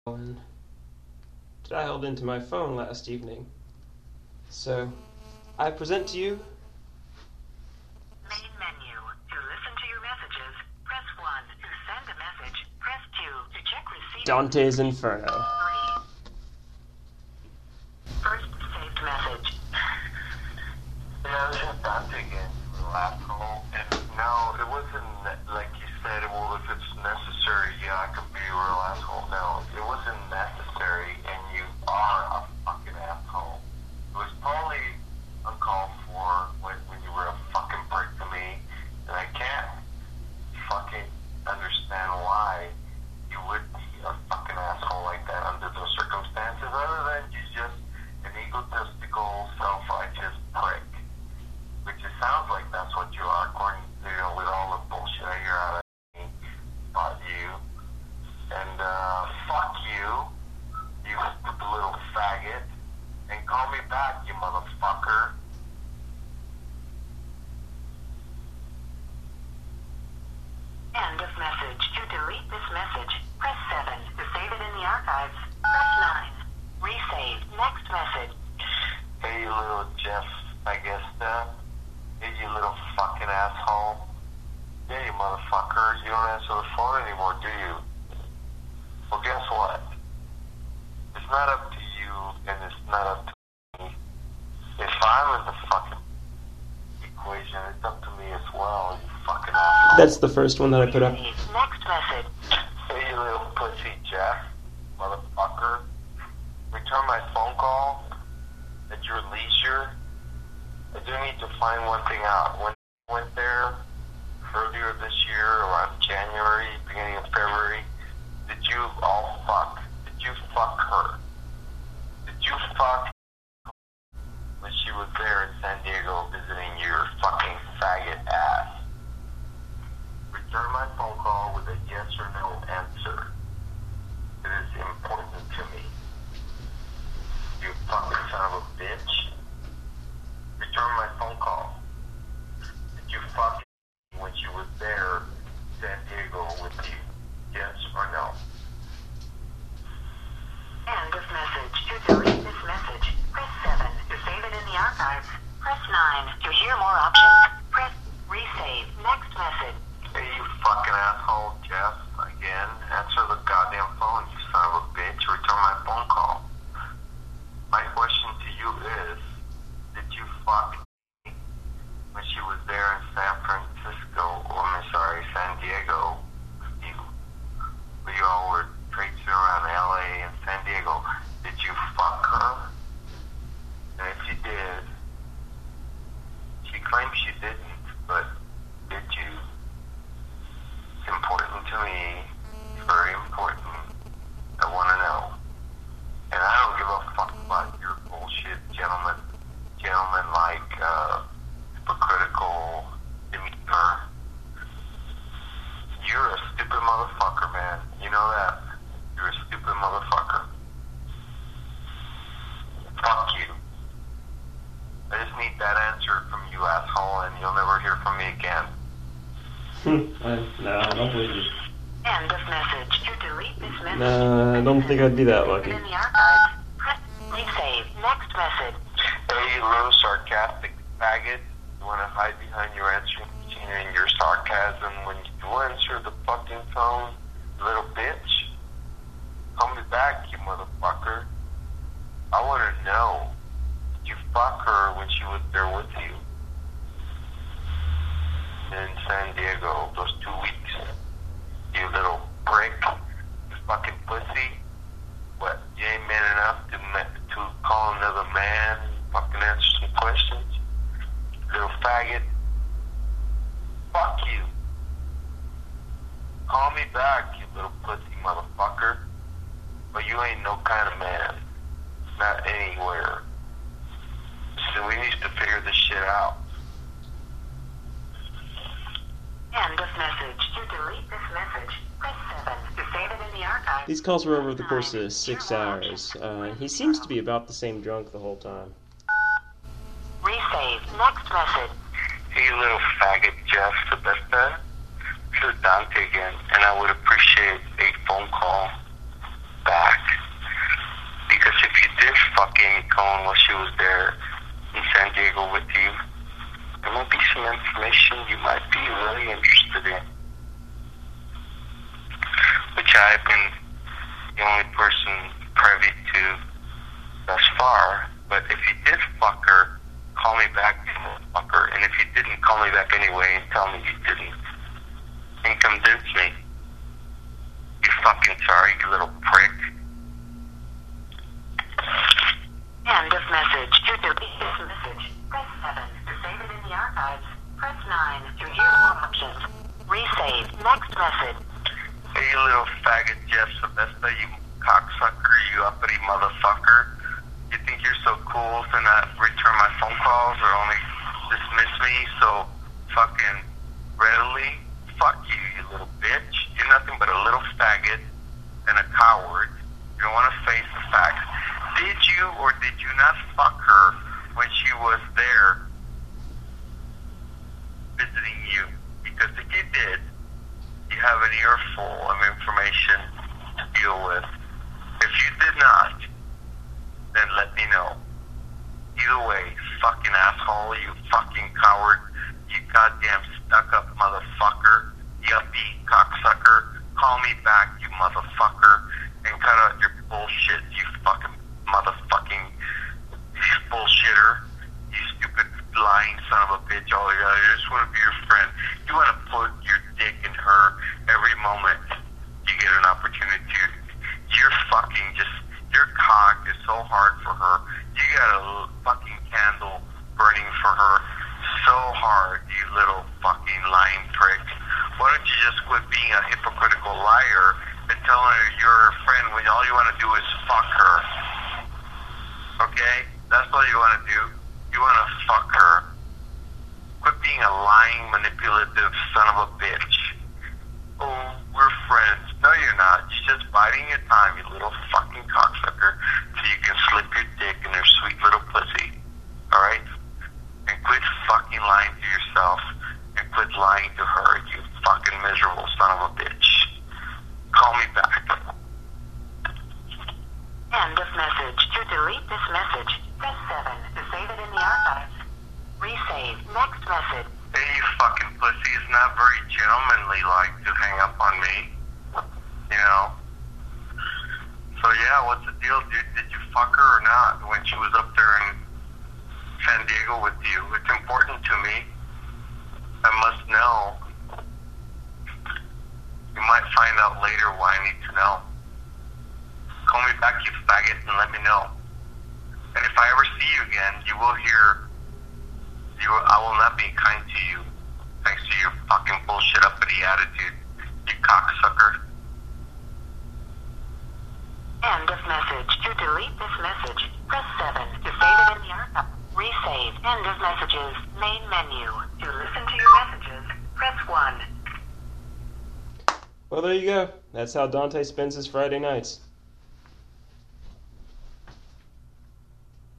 And dialed into my phone last evening. So, I present to you... Main menu. To listen to your messages, press 1. To send a message, press 2. To check receipt... Dante's Inferno. 3. First saved message. Yeah, this is Dante again, you little asshole. And no, it wasn't like you said, well, if it's necessary, yeah, I could be a real asshole. No, it wasn't necessary, and you are a fucking asshole. It was probably uncalled for when you were a fucking prick to me, and I can't fucking understand why you would be a fucking asshole like that under those circumstances, other than you just an egotistical, self-righteous prick. Which it sounds like that's what you are, according to, with all the bullshit I hear out of me about you. And, fuck you, you stupid little faggot. And call me back, you motherfucker. End of message. To delete this message, press 7. To save it in the archives, press 9. Resave. Next message. Hey, you little Jeff, I guess, hey, you little fucking asshole. Yeah, you motherfucker, you don't answer the phone anymore, do you? Well, guess what? It's not up to you, and it's not up to me. If I'm in the fucking equation, it's up to me as well, you fucking asshole. That's the first one that I put up. Next message. Hey, you little pussy Jeff, motherfucker. Return my phone call at your leisure. I do need to find one thing out. When I went there earlier this year, around January, beginning of February, did you all fuck? Did you fuck her? Did you fuck when she was there in San Diego visiting your fucking faggot ass? Return my phone call with a yes or no answer. It is important to me. You fucking son of a bitch. Return my phone call. Did you fuck when she was there in San Diego with you? Yes or no? End of message. To delete this message, press 7. To save it in the archives, press 9. To hear more options, press resave. Next message. Hey, you fucking asshole, Jeff. Again, answer the goddamn phone, you son of a bitch. Return my phone call. My question to you is, did you fuck when she was there in San Diego with you? We all were traipsing around LA and San Diego. Did you fuck her? And if you did, she claims she didn't, but did you? It's important to me. It's very important. I want to know. And I don't give a fuck about your bullshit, gentleman-like, hypocritical demeanor. You're a stupid motherfucker, man. You know that? You're a stupid motherfucker. Fuck you. I just need that answer from you, asshole, and you'll never hear from me again. No, I don't believe you. End of message. To delete this message. No, I don't think I'd be that lucky. In the archives, press resave. Next message. Hey, you little sarcastic faggot. You want to hide behind your answering machine and your sarcasm when you do answer the fucking phone, you little bitch? Call me back, you motherfucker. I want to know. Did you fuck her when she was there with you? In San Diego, those 2 weeks. You little prick. You fucking pussy. What, you ain't man enough to call another man and fucking answer some questions? Little faggot. Fuck you. Call me back, you little pussy motherfucker. But you ain't no kind of man. Not anywhere. So we need to figure this shit out. End of message. To delete this message, press 7. To save it in the archive. These calls were over the course of 6 hours. He seems to be about the same drunk the whole time. Resave. Next message. Hey, you little faggot, Jeff Sebesta. This is Dante again, and I would appreciate a phone call back. going while she was there in San Diego with you. There might be some information you might be really interested in, which I've been the only person privy to thus far. But if you did fuck her, call me back, you motherfucker. And if you didn't, call me back anyway and tell me you didn't. And convince me. You fucking sorry, you little prick. End of message. To delete this message, press 7. To save it in the archives, press 9. To hear more options, resave. Next message. Hey, you little faggot Jeff Sebesta, you cocksucker, you uppity motherfucker. You think you're so cool to not return my phone calls or only dismiss me so fucking readily? Fuck you, you little bitch. You're nothing but a little faggot and a coward. You don't want to face the facts. Did you or did you not fuck her when she was there visiting you? Because if you did, you have an earful of information to deal with. If you did not, then let me know. Either way, fucking asshole, you fucking coward, you goddamn stuck-up motherfucker, yuppie cocksucker, call me back, you motherfucker, and cut out your bullshit, you fucking motherfucking bullshitter, you stupid lying son of a bitch. Oh yeah, I just want to be your friend. You want to put your dick in her every moment you get an opportunity to. You're fucking just, your cock is so hard for her. You got a fucking candle burning for her so hard, you little fucking lying prick. Why don't you just quit being a hypocritical liar and telling her you're her friend when all you want to do is fuck her? Okay? That's all you want to do. You want to fuck her. Quit being a lying, manipulative son of a bitch. Oh, we're friends. No, you're not. You're just biding your time, you little fucking cocksucker, so you can slip your dick in her sweet little pussy. Alright? And quit fucking lying to yourself and quit lying to her, you fucking miserable son of a bitch. Call me back. End of message. To delete this message, press 7. To save it in the archives, resave. Next message. Hey, you fucking pussy, it's not very gentlemanly like to hang up on me. You know? So yeah, what's the deal, dude? Did you fuck her or not when she was up there in San Diego with you? It's important to me. I must know. You might find out later why I need to know. Call me back, you faggot, and let me know. And if I ever see you again, you will hear, I will not be kind to you, thanks to your fucking bullshit uppity attitude, you cocksucker. End of message. To delete this message, press 7. To save it in the archive, resave. End of messages. Main menu. To listen to your messages, press 1. Well, there you go. That's how Dante spends his Friday nights.